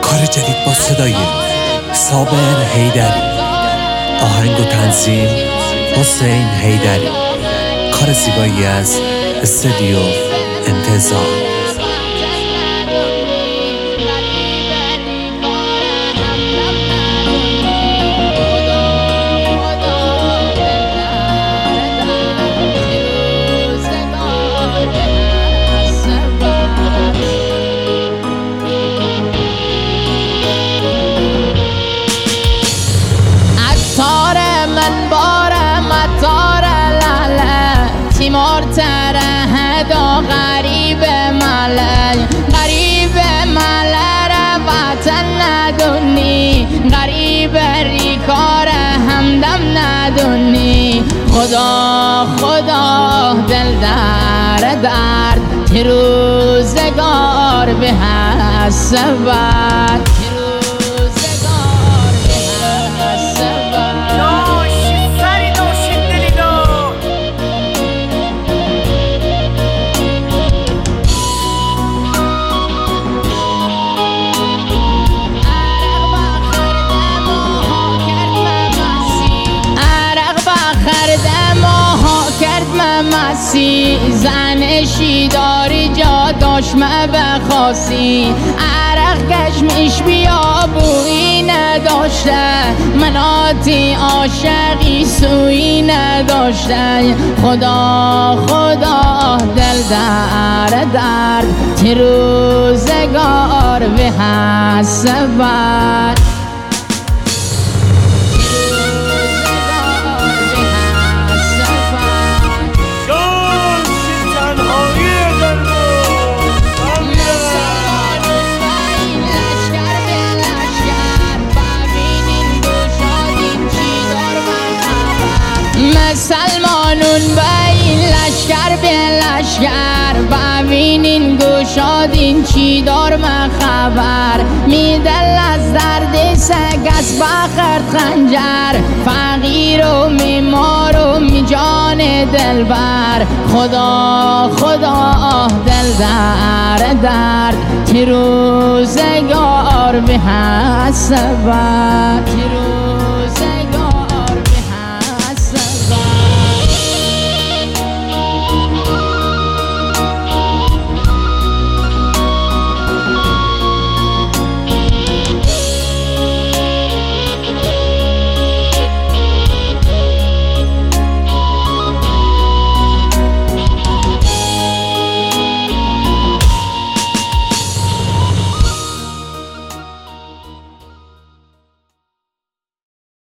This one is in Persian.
کار جدید با صدای صابر حیدری، آهنگ و تنظیم حسین حیدری، کار زیبایی از استودیو انتظار. غریب ملر وطن ندونی، غریب ریکار همدم ندونی. خدا دل درد که روزگار به حسبت، زنشی داری جا داشت بخواسی، عرق کشمش بیا بویی نداشته، مناتی عاشقی سویی نداشته. خدا دل درد که روزگار به حسبت. مسلمانون بین لشکر به لشکر، ببینین گشادین چی دار من خبر. می دل از درد سگ از بخرد خنجر، فقیر و میمار و می جان دلبر. خدا دل درد که روزگار به حسبت.